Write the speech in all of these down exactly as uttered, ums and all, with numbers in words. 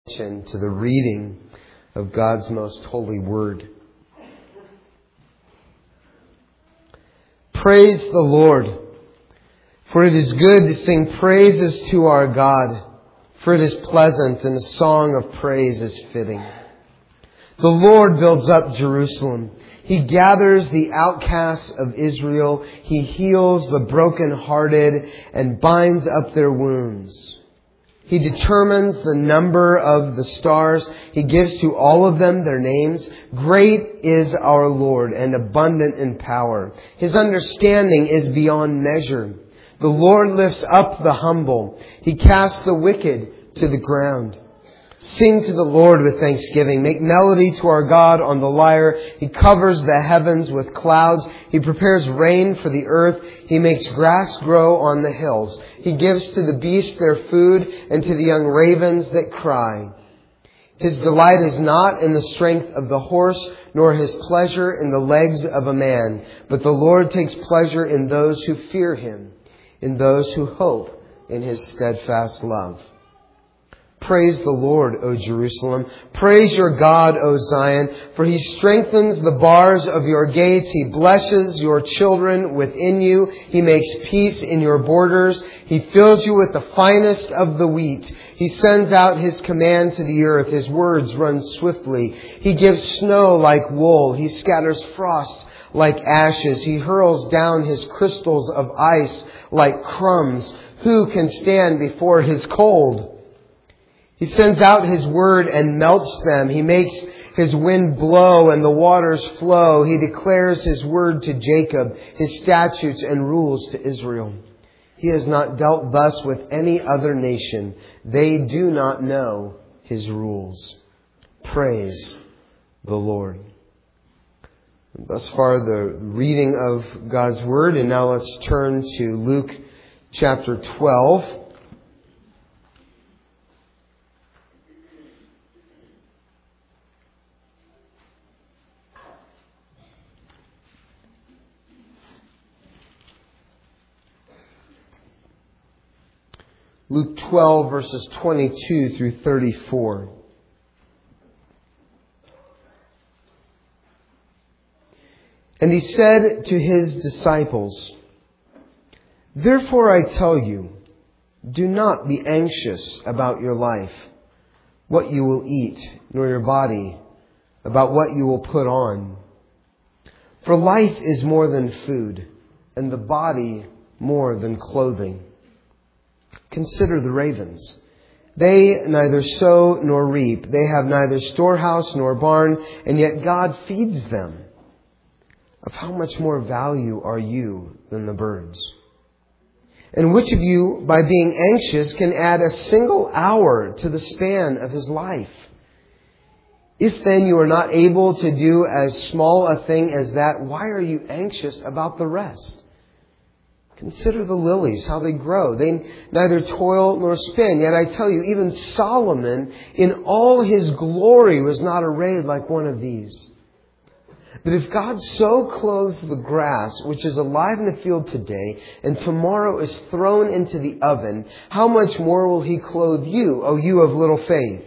To the reading of God's most holy word. Praise the Lord, for it is good to sing praises to our God, for it is pleasant and a song of praise is fitting. The Lord builds up Jerusalem. He gathers the outcasts of Israel. He heals the brokenhearted and binds up their wounds. He determines the number of the stars. He gives to all of them their names. Great is our Lord and abundant in power. His understanding is beyond measure. The Lord lifts up the humble. He casts the wicked to the ground. Sing to the Lord with thanksgiving. Make melody to our God on the lyre. He covers the heavens with clouds. He prepares rain for the earth. He makes grass grow on the hills. He gives to the beasts their food and to the young ravens that cry. His delight is not in the strength of the horse, nor his pleasure in the legs of a man. But the Lord takes pleasure in those who fear Him, in those who hope in His steadfast love. Praise the Lord, O Jerusalem. Praise your God, O Zion, for He strengthens the bars of your gates. He blesses your children within you. He makes peace in your borders. He fills you with the finest of the wheat. He sends out His command to the earth. His words run swiftly. He gives snow like wool. He scatters frost like ashes. He hurls down His crystals of ice like crumbs. Who can stand before His cold? He sends out His word and melts them. He makes His wind blow and the waters flow. He declares His word to Jacob, His statutes and rules to Israel. He has not dealt thus with any other nation. They do not know His rules. Praise the Lord. Thus far the reading of God's word. And now let's turn to Luke chapter twelve. Luke twelve, verses twenty-two through thirty-four. And He said to His disciples, "Therefore I tell you, do not be anxious about your life, what you will eat, nor your body, about what you will put on. For life is more than food, and the body more than clothing. Consider the ravens. They neither sow nor reap. They have neither storehouse nor barn, and yet God feeds them. Of how much more value are you than the birds? And which of you, by being anxious, can add a single hour to the span of his life? If then you are not able to do as small a thing as that, why are you anxious about the rest? Consider the lilies, how they grow. They neither toil nor spin. Yet I tell you, even Solomon in all his glory was not arrayed like one of these. But if God so clothes the grass, which is alive in the field today, and tomorrow is thrown into the oven, how much more will He clothe you, O you of little faith?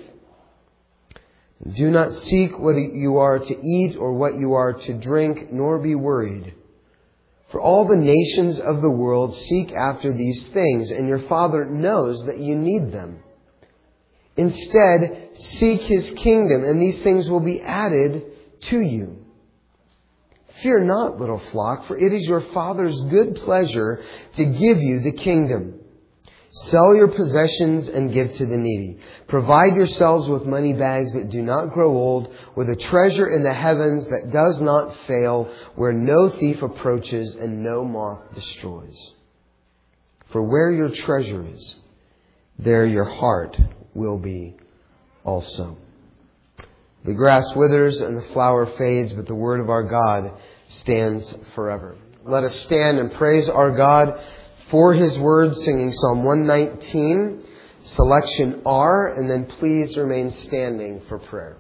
Do not seek what you are to eat or what you are to drink, nor be worried. For all the nations of the world seek after these things, and your Father knows that you need them. Instead, seek His kingdom, and these things will be added to you. Fear not, little flock, for it is your Father's good pleasure to give you the kingdom. Sell your possessions and give to the needy. Provide yourselves with money bags that do not grow old, with a treasure in the heavens that does not fail, where no thief approaches and no moth destroys. For where your treasure is, there your heart will be also. The grass withers and the flower fades, but the word of our God stands forever. Let us stand and praise our God for His word, singing Psalm one nineteen, selection R, and then please remain standing for prayer.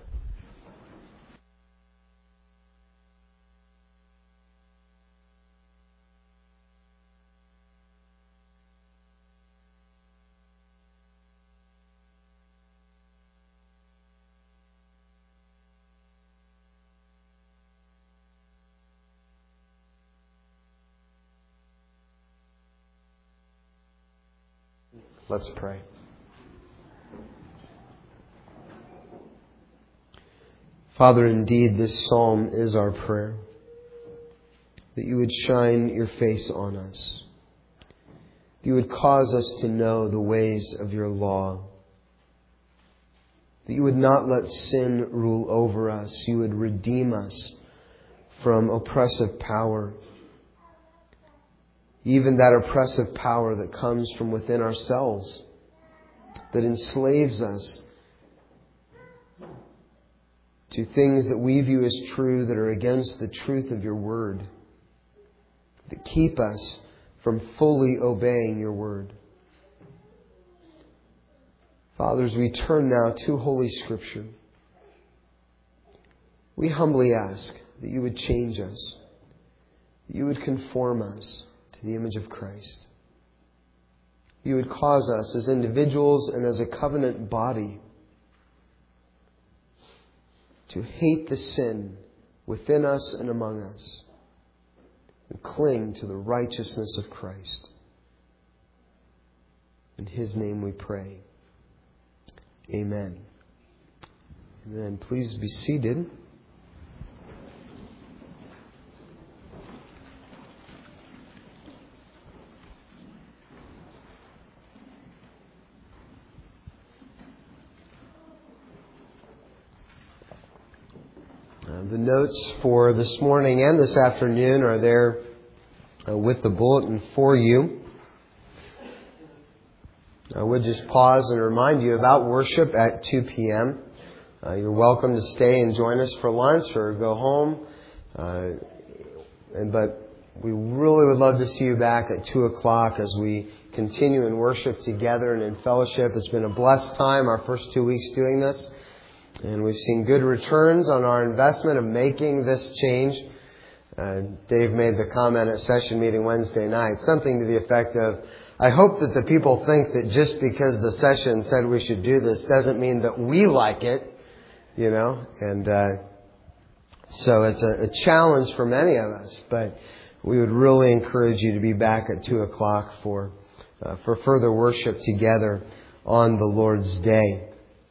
Let's pray. Father, indeed, this psalm is our prayer, that you would shine your face on us, that you would cause us to know the ways of your law, that you would not let sin rule over us, you would redeem us from oppressive power, even that oppressive power that comes from within ourselves, that enslaves us to things that we view as true that are against the truth of your word, that keep us from fully obeying your word. Father, as we turn now to Holy Scripture, we humbly ask that you would change us, that you would conform us to the image of Christ. You would cause us as individuals and as a covenant body to hate the sin within us and among us and cling to the righteousness of Christ. In His name we pray. Amen. Amen. Please be seated. The notes for this morning and this afternoon are there uh, with the bulletin for you. I would just pause and remind you about worship at two p.m. Uh, you're welcome to stay and join us for lunch or go home. Uh, and but we really would love to see you back at two o'clock as we continue in worship together and in fellowship. It's been a blessed time, our first two weeks doing this. And we've seen good returns on our investment of making this change. Uh, Dave made the comment at session meeting Wednesday night, something to the effect of, I hope that the people think that just because the session said we should do this doesn't mean that we like it, you know. And uh, so it's a, a challenge for many of us. But we would really encourage you to be back at two o'clock for, uh, for further worship together on the Lord's Day.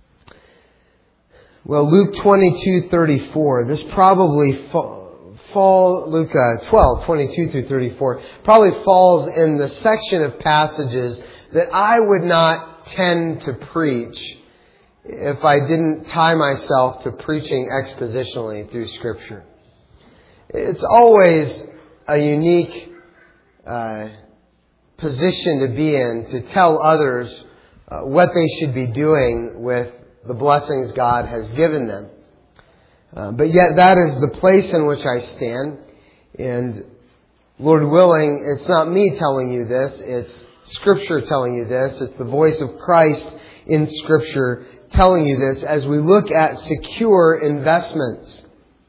Well, Luke twenty-two thirty-four, this probably fall, fall Luke uh, twelve twenty-two through thirty-four, probably falls in the section of passages that I would not tend to preach if I didn't tie myself to preaching expositionally through Scripture. It's always a unique uh, position to be in, to tell others uh, what they should be doing with the blessings God has given them. Uh, but yet that is the place in which I stand. And Lord willing, it's not me telling you this. It's Scripture telling you this. It's the voice of Christ in Scripture telling you this as we look at secure investments.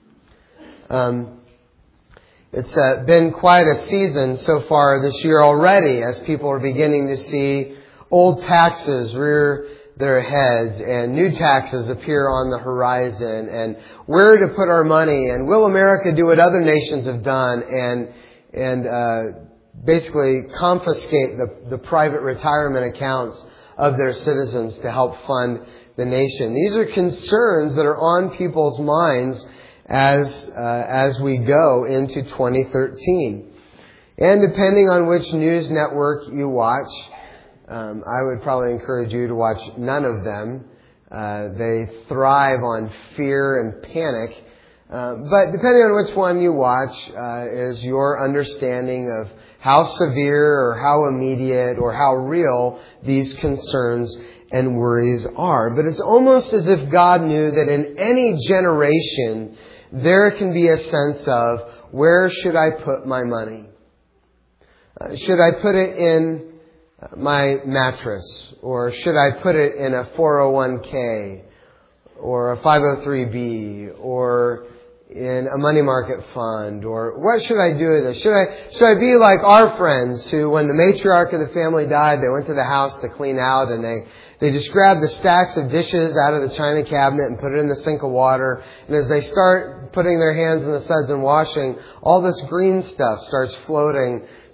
Um, it's uh, been quite a season so far this year already as people are beginning to see old taxes rear their heads and new taxes appear on the horizon and where to put our money and will America do what other nations have done and and uh, basically confiscate the, the private retirement accounts of their citizens to help fund the nation. These are concerns that are on people's minds as uh, as we go into twenty thirteen. And depending on which news network you watch, Um, I would probably encourage you to watch none of them. Uh, they thrive on fear and panic. Uh, but depending on which one you watch uh, is your understanding of how severe or how immediate or how real these concerns and worries are. But it's almost as if God knew that in any generation there can be a sense of, where should I put my money? Uh, should I put it in my mattress? Or should I put it in a four oh one k or a five oh three b or in a money market fund? Or what should I do with this? Should I, should I be like our friends who, when the matriarch of the family died, they went to the house to clean out and they, they just grabbed the stacks of dishes out of the china cabinet and put it in the sink of water. And as they start putting their hands in the suds and washing, all this green stuff starts floating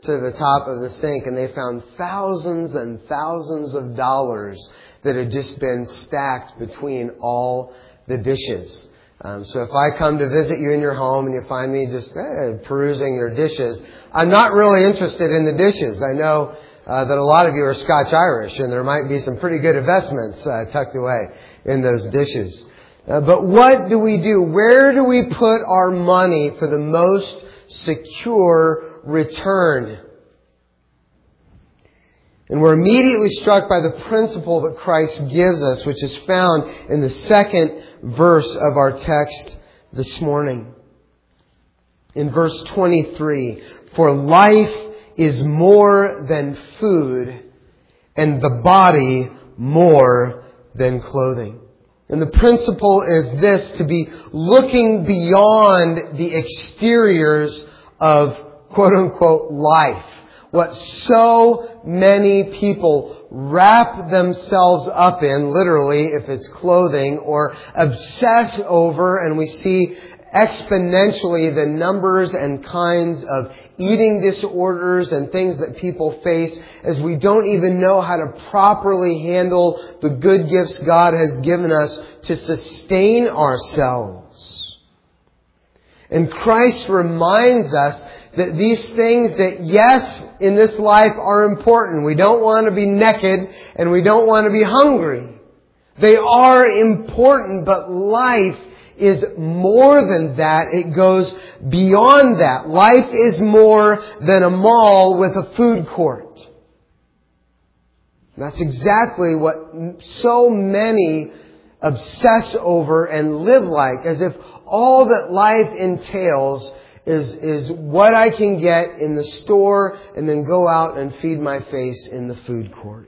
to the top of the sink and they found thousands and thousands of dollars that had just been stacked between all the dishes. Um, so if I come to visit you in your home and you find me just eh, perusing your dishes, I'm not really interested in the dishes. I know uh, that a lot of you are Scotch-Irish and there might be some pretty good investments uh, tucked away in those dishes. Uh, but what do we do? Where do we put our money for the most secure return? And we're immediately struck by the principle that Christ gives us, which is found in the second verse of our text this morning. In verse twenty-three, for life is more than food, and the body more than clothing. And the principle is this, to be looking beyond the exteriors of quote-unquote life. What so many people wrap themselves up in, literally, if it's clothing, or obsess over, and we see exponentially the numbers and kinds of eating disorders and things that people face as we don't even know how to properly handle the good gifts God has given us to sustain ourselves. And Christ reminds us that these things that, yes, in this life are important. We don't want to be naked and we don't want to be hungry. They are important, but life is more than that. It goes beyond that. Life is more than a mall with a food court. That's exactly what so many obsess over and live like, as if all that life entails is, is what I can get in the store and then go out and feed my face in the food court.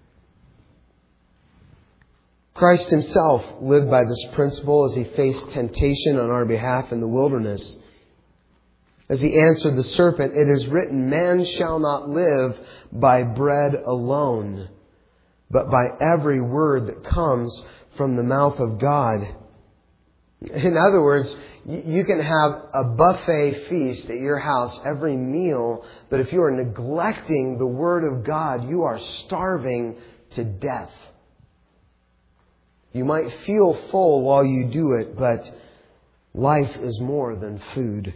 Christ Himself lived by this principle as He faced temptation on our behalf in the wilderness. As He answered the serpent, it is written, man shall not live by bread alone, but by every word that comes from the mouth of God. In other words, you can have a buffet feast at your house every meal, but if you are neglecting the Word of God, you are starving to death. You might feel full while you do it, but life is more than food.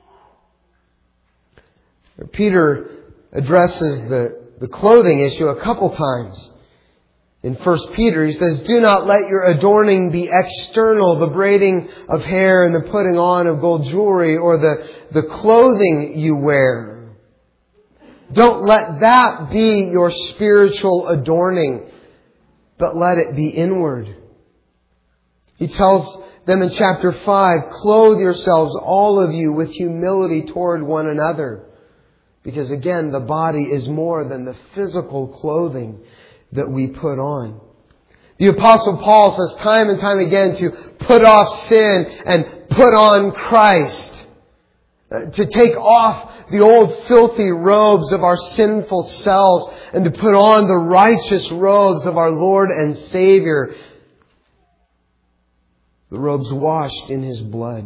Peter addresses the, the clothing issue a couple times. In First Peter, he says, do not let your adorning be external, the braiding of hair and the putting on of gold jewelry, or the, the clothing you wear. Don't let that be your spiritual adorning, but let it be inward. He tells them in chapter five, clothe yourselves, all of you, with humility toward one another. Because again, the body is more than the physical clothing that we put on. The Apostle Paul says time and time again to put off sin and put on Christ. To take off the old filthy robes of our sinful selves and to put on the righteous robes of our Lord and Savior. The robes washed in His blood.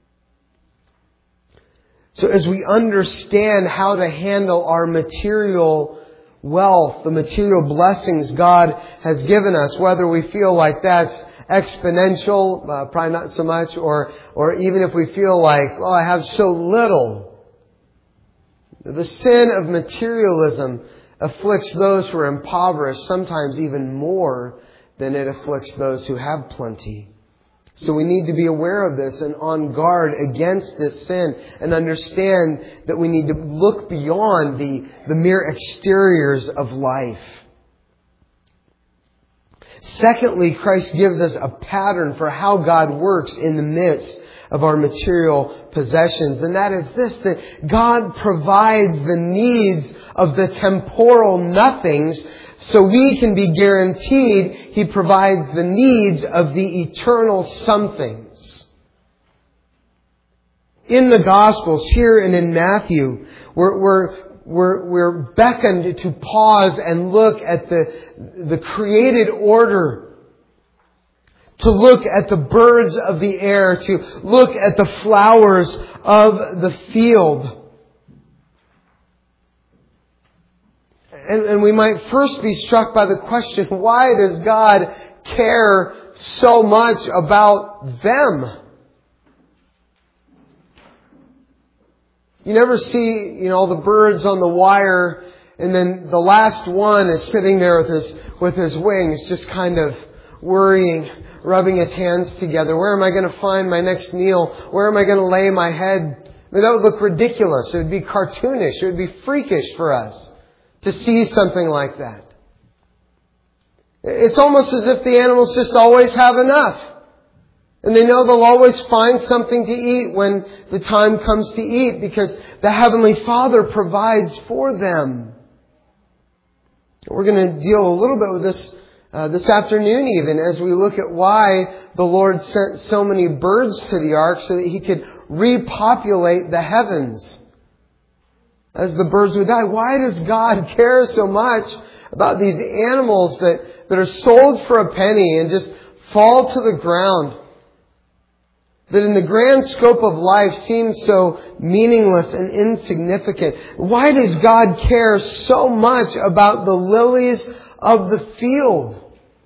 So as we understand how to handle our material wealth, the material blessings God has given us, whether we feel like that's exponential, uh, probably not so much, or or even if we feel like, well, I have so little. The sin of materialism afflicts those who are impoverished, sometimes even more than it afflicts those who have plenty. So we need to be aware of this and on guard against this sin and understand that we need to look beyond the, the mere exteriors of life. Secondly, Christ gives us a pattern for how God works in the midst of our material possessions. And that is this, that God provides the needs of the temporal nothings so we can be guaranteed He provides the needs of the eternal somethings. In the Gospels, here and in Matthew, we're, we're, we're, we're beckoned to pause and look at the, the created order. To look at the birds of the air, to look at the flowers of the field. And, and we might first be struck by the question, why does God care so much about them? You never see, you know, all the birds on the wire, and then the last one is sitting there with his, with his wings, just kind of worrying, rubbing his hands together. Where am I going to find my next meal? Where am I going to lay my head? I mean, that would look ridiculous. It would be cartoonish. It would be freakish for us to see something like that. It's almost as if the animals just always have enough. And they know they'll always find something to eat when the time comes to eat, because the Heavenly Father provides for them. We're going to deal a little bit with this uh, this afternoon even, as we look at why the Lord sent so many birds to the ark, so that He could repopulate the heavens as the birds would die. Why does God care so much about these animals that, that are sold for a penny and just fall to the ground? That in the grand scope of life seems so meaningless and insignificant. Why does God care so much about the lilies of the field?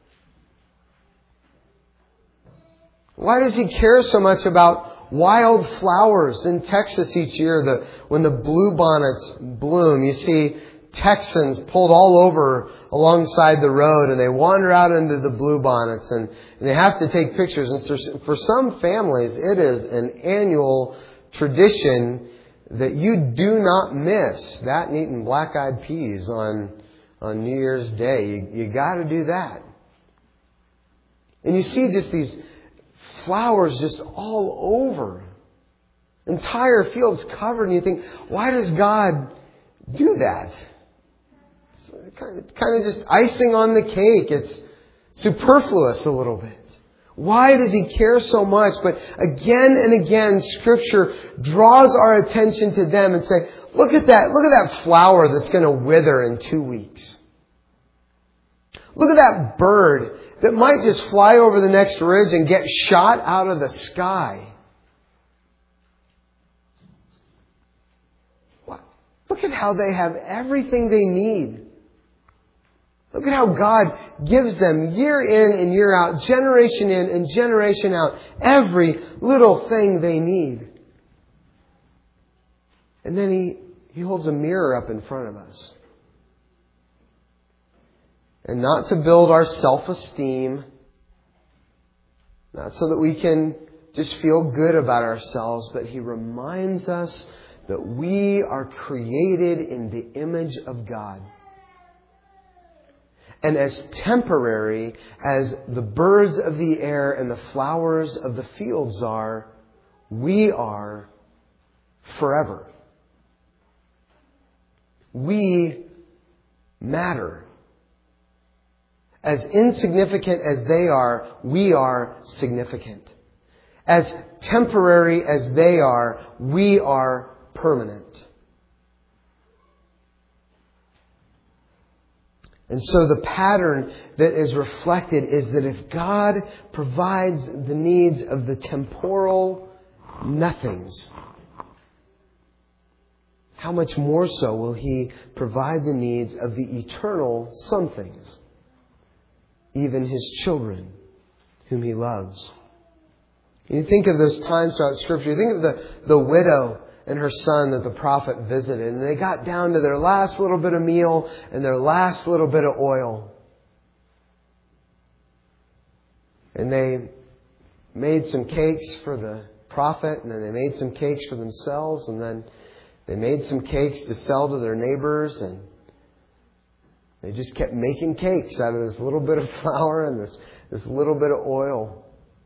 Why does He care so much about wild flowers in Texas each year? The, when the bluebonnets bloom, you see Texans pulled all over alongside the road, and they wander out into the bluebonnets, and, and they have to take pictures. And so for some families, it is an annual tradition that you do not miss. That and eating black-eyed peas on on New Year's Day. You, you got to do that. And you see just these flowers just all over. Entire fields covered, and you think, why does God do that? It's kind of just icing on the cake. It's superfluous a little bit. Why does He care so much? But again and again, Scripture draws our attention to them and say, look at that, look at that flower that's going to wither in two weeks. Look at that bird that might just fly over the next ridge and get shot out of the sky. Look at how they have everything they need. Look at how God gives them year in and year out, generation in and generation out, every little thing they need. And then He, he holds a mirror up in front of us. And not to build our self-esteem, not so that we can just feel good about ourselves, but He reminds us that we are created in the image of God. And as temporary as the birds of the air and the flowers of the fields are, we are forever. We matter. As insignificant as they are, we are significant. As temporary as they are, we are permanent. And so the pattern that is reflected is that if God provides the needs of the temporal nothings, how much more so will He provide the needs of the eternal somethings, even His children, whom He loves. You think of those times throughout Scripture. You think of the, the widow and her son that the prophet visited. And they got down to their last little bit of meal and their last little bit of oil. And they made some cakes for the prophet, and then they made some cakes for themselves, and then they made some cakes to sell to their neighbors, and they just kept making cakes out of this little bit of flour and this, this little bit of oil.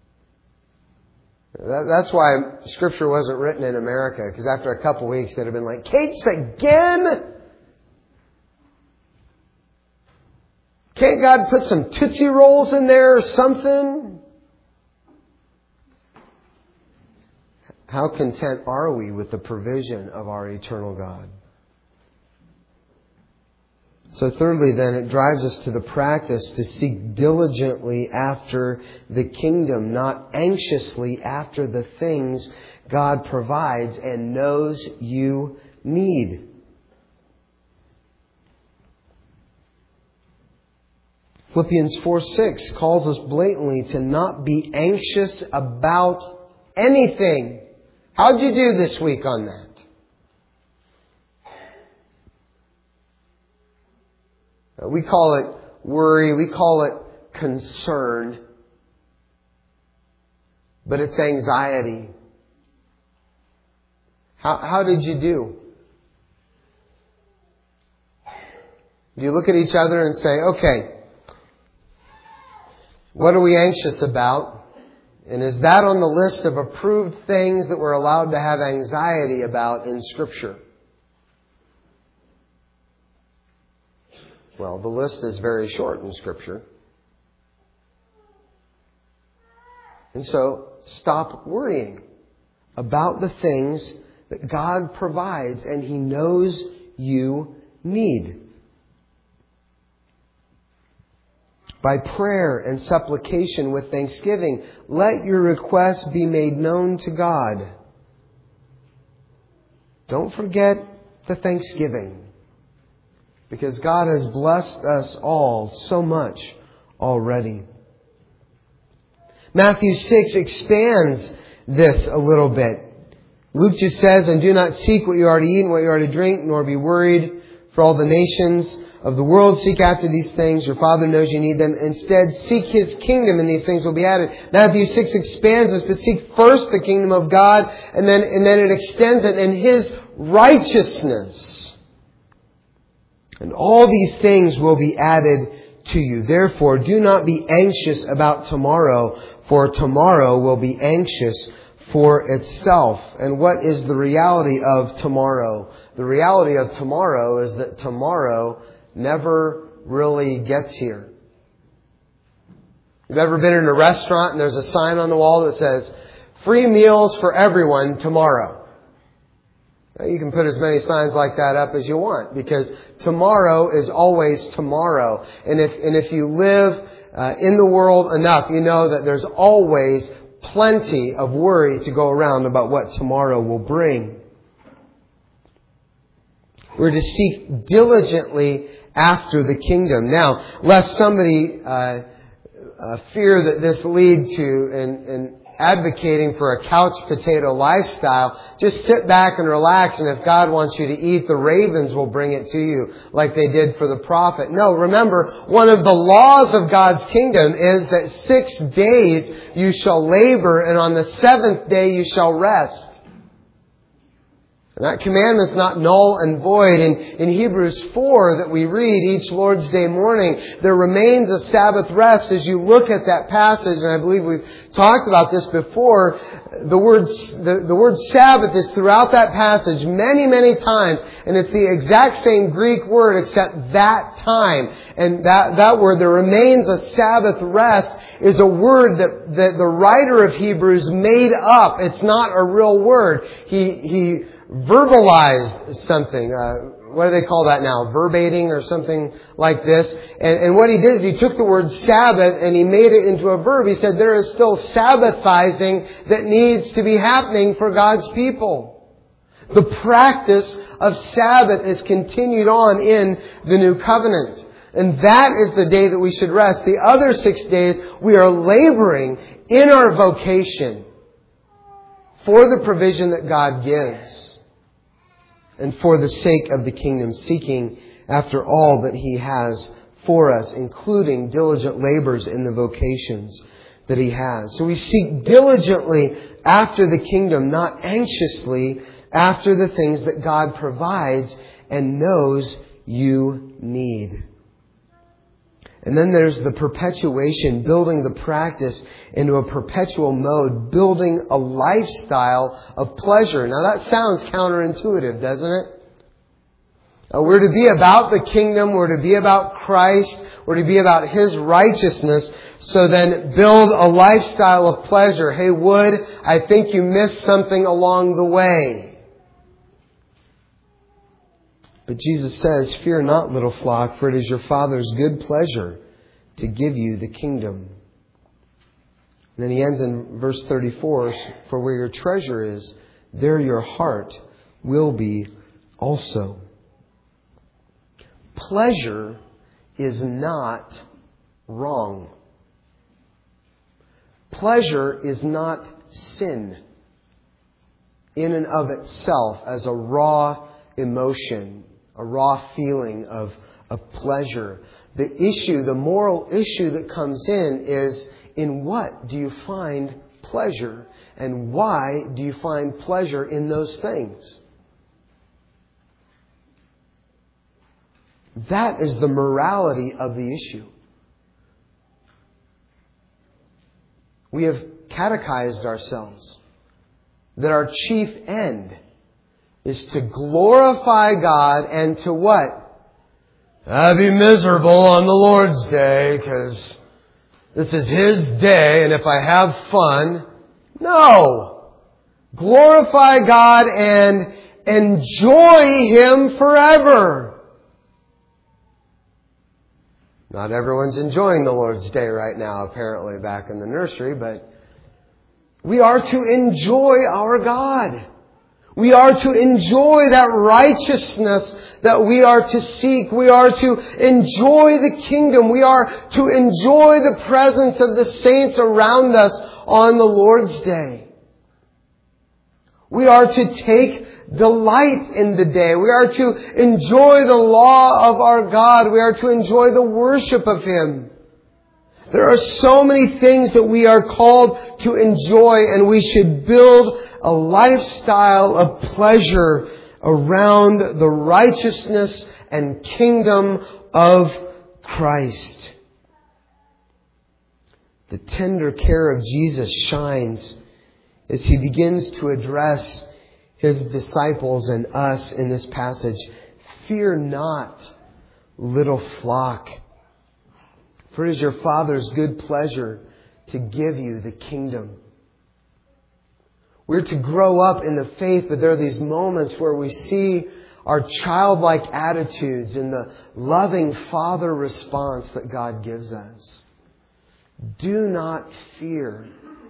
That, that's why Scripture wasn't written in America, because after a couple weeks they'd have been like, cakes again? Can't God put some Tootsie Rolls in there or something? How content are we with the provision of our eternal God? So thirdly, then, it drives us to the practice to seek diligently after the kingdom, not anxiously after the things God provides and knows you need. Philippians four six calls us blatantly to not be anxious about anything. How'd you do this week on that? We call it worry, we call it concern, but it's anxiety. How, how did you do? Do you look at each other and say, okay, what are we anxious about? And is that on the list of approved things that we're allowed to have anxiety about in Scripture? Well, the list is very short in Scripture. And so, stop worrying about the things that God provides and He knows you need. By prayer and supplication with thanksgiving, let your requests be made known to God. Don't forget the thanksgiving, because God has blessed us all so much already. Matthew six expands this a little bit. Luke just says, and do not seek what you are to eat and what you are to drink, nor be worried, for all the nations of the world seek after these things. Your Father knows you need them. Instead, seek His kingdom and these things will be added. Matthew six expands this, but seek first the kingdom of God, and then, and then it extends it in His righteousness. And all these things will be added to you. Therefore, do not be anxious about tomorrow, for tomorrow will be anxious for itself. And what is the reality of tomorrow? The reality of tomorrow is that tomorrow never really gets here. You've ever been in a restaurant and there's a sign on the wall that says, free meals for everyone tomorrow? You can put as many signs like that up as you want, because tomorrow is always tomorrow. And if, and if you live uh, in the world enough, you know that there's always plenty of worry to go around about what tomorrow will bring. We're to seek diligently after the kingdom. Now, lest somebody uh, uh, fear that this lead to in, in advocating for a couch potato lifestyle, just sit back and relax, and if God wants you to eat, the ravens will bring it to you like they did for the prophet. No, remember, one of the laws of God's kingdom is that six days you shall labor, and on the seventh day you shall rest. And that commandment's not null and void. In, in Hebrews four that we read each Lord's Day morning, there remains a Sabbath rest. As you look at that passage, and I believe we've talked about this before, the word, the, the word Sabbath is throughout that passage many, many times. And it's the exact same Greek word except that time. And that, that word, there remains a Sabbath rest, is a word that, that the writer of Hebrews made up. It's not a real word. He, he verbalized something. Uh, what do they call that now? Verbating or something like this. And, and what he did is he took the word Sabbath and he made it into a verb. He said there is still Sabbathizing that needs to be happening for God's people. The practice of Sabbath is continued on in the New Covenant. And that is the day that we should rest. The other six days we are laboring in our vocation for the provision that God gives, and for the sake of the kingdom, seeking after all that He has for us, including diligent labors in the vocations that He has. So we seek diligently after the kingdom, not anxiously after the things that God provides and knows you need. And then there's the perpetuation, building the practice into a perpetual mode, building a lifestyle of pleasure. Now that sounds counterintuitive, doesn't it? Uh, we're to be about the kingdom, we're to be about Christ, we're to be about His righteousness, so then build a lifestyle of pleasure. Hey, Wood, I think you missed something along the way. But Jesus says, fear not, little flock, for it is your Father's good pleasure to give you the kingdom. And then He ends in verse thirty-four, for where your treasure is, there your heart will be also. Pleasure is not wrong. Pleasure is not sin in and of itself as a raw emotion, a raw feeling of, of pleasure. The issue, the moral issue that comes in is, in what do you find pleasure? And why do you find pleasure in those things? That is the morality of the issue. We have catechized ourselves that our chief end is to glorify God and to what? Uh, be miserable on the Lord's day because this is His day and if I have fun. No! Glorify God and enjoy Him forever. Not everyone's enjoying the Lord's Day right now, apparently, back in the nursery, but we are to enjoy our God. We are to enjoy that righteousness that we are to seek. We are to enjoy the kingdom. We are to enjoy the presence of the saints around us on the Lord's Day. We are to take delight in the day. We are to enjoy the law of our God. We are to enjoy the worship of Him. There are so many things that we are called to enjoy, and we should build a lifestyle of pleasure around the righteousness and kingdom of Christ. The tender care of Jesus shines as He begins to address His disciples and us in this passage. Fear not, little flock, for it is your Father's good pleasure to give you the kingdom. We're to grow up in the faith, but there are these moments where we see our childlike attitudes and the loving Father response that God gives us. Do not fear.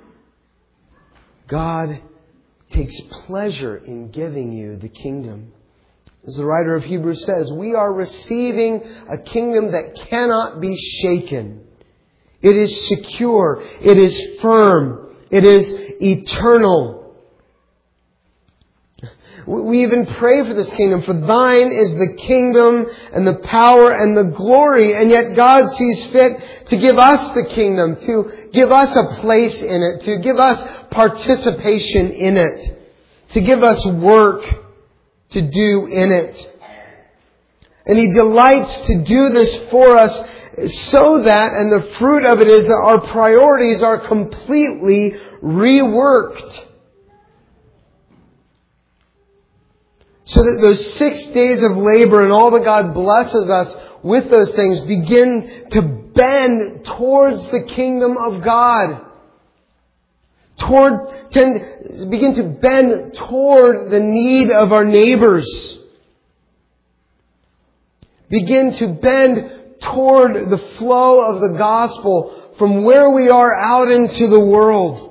God takes pleasure in giving you the kingdom. As the writer of Hebrews says, we are receiving a kingdom that cannot be shaken. It is secure. It is firm. It is eternal. We even pray for this kingdom, for thine is the kingdom and the power and the glory. And yet God sees fit to give us the kingdom, to give us a place in it, to give us participation in it, to give us work to do in it. And He delights to do this for us so that, and the fruit of it is that our priorities are completely reworked. So that those six days of labor and all that God blesses us with those things begin to bend towards the kingdom of God. Toward, tend, begin to bend toward the need of our neighbors. Begin to bend toward the flow of the gospel from where we are out into the world.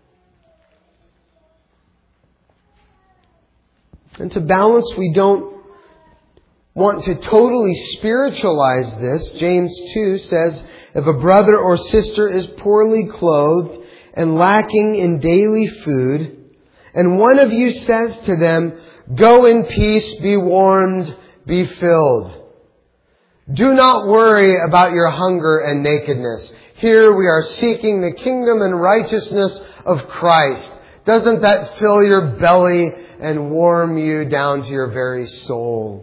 And to balance, we don't want to totally spiritualize this. James two says, if a brother or sister is poorly clothed and lacking in daily food, and one of you says to them, go in peace, be warmed, be filled. Do not worry about your hunger and nakedness. Here we are seeking the kingdom and righteousness of Christ. Doesn't that fill your belly and warm you down to your very soul?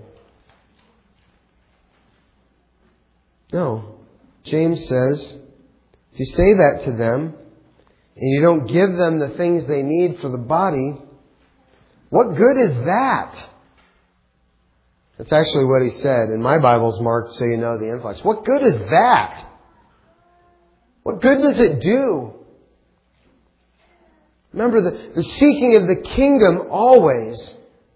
No. James says, if you say that to them, and you don't give them the things they need for the body, what good is that? That's actually what he said. In my Bible's marked so you know the influx. What good is that? What good does it do? Remember, the, the seeking of the kingdom always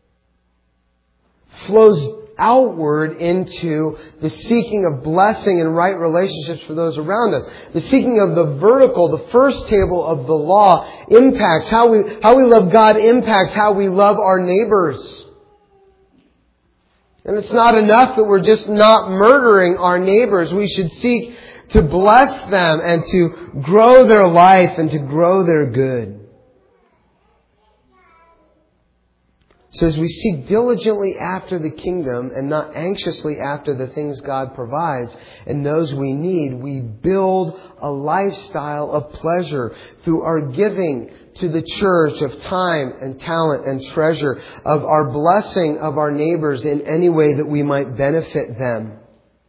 flows outward into the seeking of blessing and right relationships for those around us. The seeking of the vertical, the first table of the law, impacts how we, how we love God, impacts how we love our neighbors. And it's not enough that we're just not murdering our neighbors. We should seek to bless them and to grow their life and to grow their good. So as we seek diligently after the kingdom and not anxiously after the things God provides and those we need, we build a lifestyle of pleasure through our giving to the church of time and talent and treasure, of our blessing of our neighbors in any way that we might benefit them.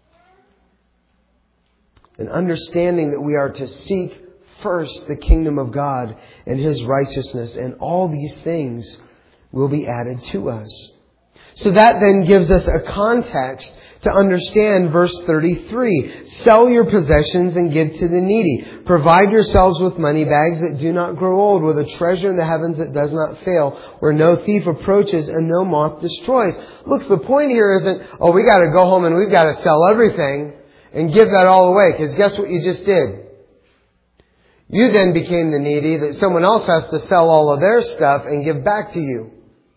And understanding that we are to seek first the kingdom of God and His righteousness, and all these things will be added to us. So that then gives us a context to understand verse thirty-three. Sell your possessions and give to the needy. Provide yourselves with money bags that do not grow old, with a treasure in the heavens that does not fail, where no thief approaches and no moth destroys. Look, the point here isn't, oh, we got to go home and we've got to sell everything and give that all away. Because guess what you just did? You then became the needy that someone else has to sell all of their stuff and give back to you.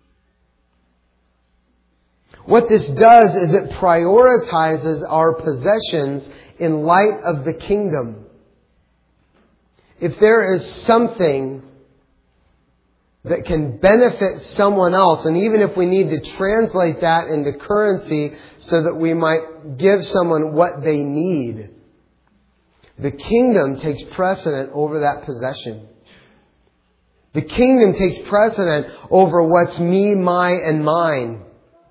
What this does is it prioritizes our possessions in light of the kingdom. If there is something that can benefit someone else, and even if we need to translate that into currency so that we might give someone what they need, the kingdom takes precedent over that possession. The kingdom takes precedent over what's me, my, and mine.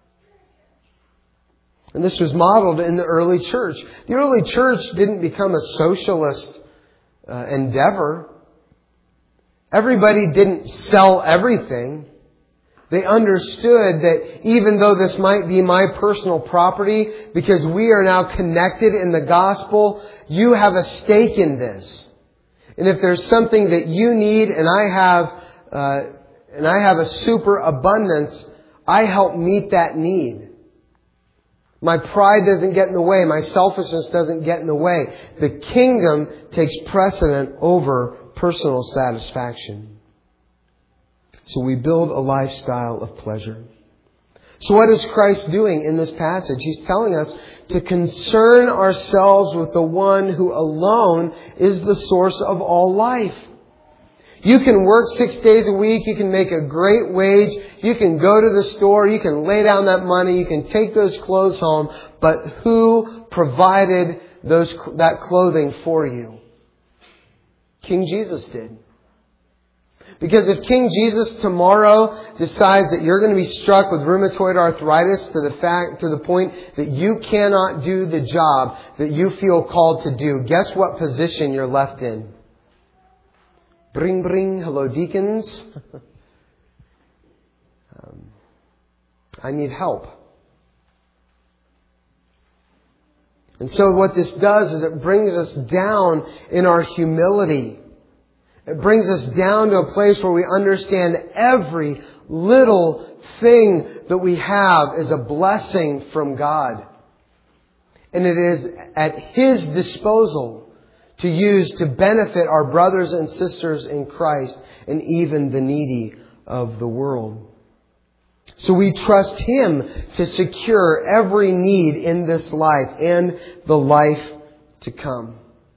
And this was modeled in the early church. The early church didn't become a socialist uh, endeavor. Everybody didn't sell everything. They understood that even though this might be my personal property, because we are now connected in the gospel, you have a stake in this. And if there's something that you need and I have, uh, and I have a super abundance, I help meet that need. My pride doesn't get in the way. My selfishness doesn't get in the way. The kingdom takes precedent over personal satisfaction. So we build a lifestyle of pleasure. So what is Christ doing in this passage? He's telling us to concern ourselves with the one who alone is the source of all life. You can work six days a week. You can make a great wage. You can go to the store. You can lay down that money. You can take those clothes home. But who provided those that clothing for you? King Jesus did. Because if King Jesus tomorrow decides that you're going to be struck with rheumatoid arthritis to the fact, to the point that you cannot do the job that you feel called to do, guess what position you're left in? Bring, bring, hello deacons. um, I need help. And so what this does is it brings us down in our humility. It brings us down to a place where we understand every little thing that we have is a blessing from God. And it is at His disposal to use to benefit our brothers and sisters in Christ and even the needy of the world. So we trust Him to secure every need in this life and the life to come.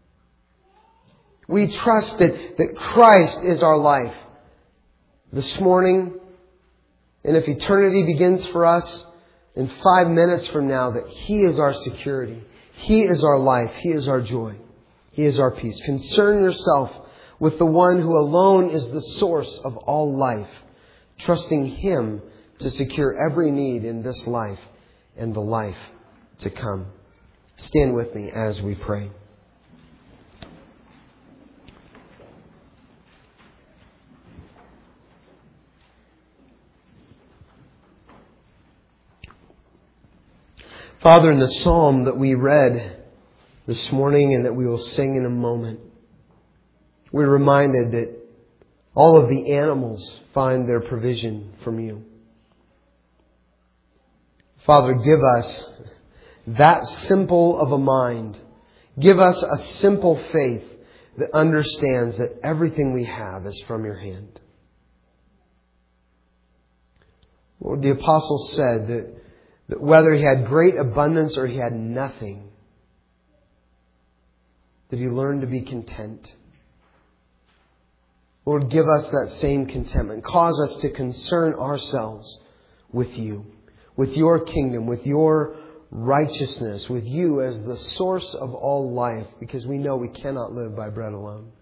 We trust that, that Christ is our life this morning, and if eternity begins for us in five minutes from now, that He is our security. He is our life. He is our joy. He is our peace. Concern yourself with the one who alone is the source of all life, trusting Him to secure every need in this life and the life to come. Stand with me as we pray. Father, in the psalm that we read this morning and that we will sing in a moment, we're reminded that all of the animals find their provision from You. Father, give us that simple of a mind. Give us a simple faith that understands that everything we have is from Your hand. Lord, the apostle said that, that whether he had great abundance or he had nothing, that he learned to be content. Lord, give us that same contentment. Cause us to concern ourselves with you, with your kingdom, with your righteousness, with you as the source of all life, because we know we cannot live by bread alone.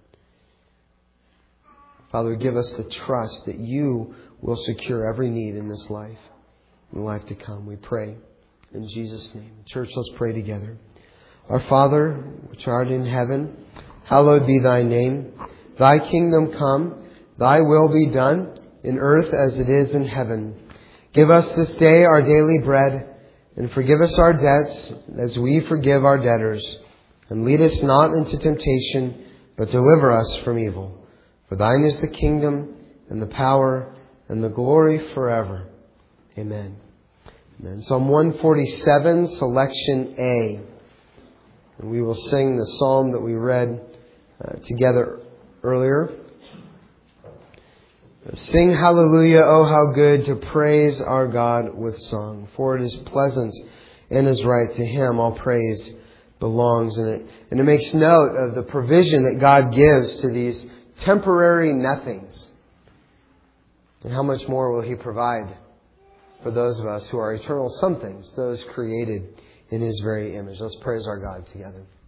Father, give us the trust that you will secure every need in this life, in the life to come. We pray in Jesus' name. Church, let's pray together. Our Father, which art in heaven, hallowed be thy name. Thy kingdom come, thy will be done, in earth as it is in heaven. Give us this day our daily bread, and forgive us our debts as we forgive our debtors. And lead us not into temptation, but deliver us from evil. For thine is the kingdom, and the power, and the glory forever. Amen. Amen. Psalm one forty-seven, selection A. And we will sing the psalm that we read uh, together earlier. Sing hallelujah, oh how good to praise our God with song. For it is pleasant and is right, to him all praise belongs. And it, and it makes note of the provision that God gives to these temporary nothings. And how much more will he provide for those of us who are eternal somethings, those created in his very image. Let's praise our God together.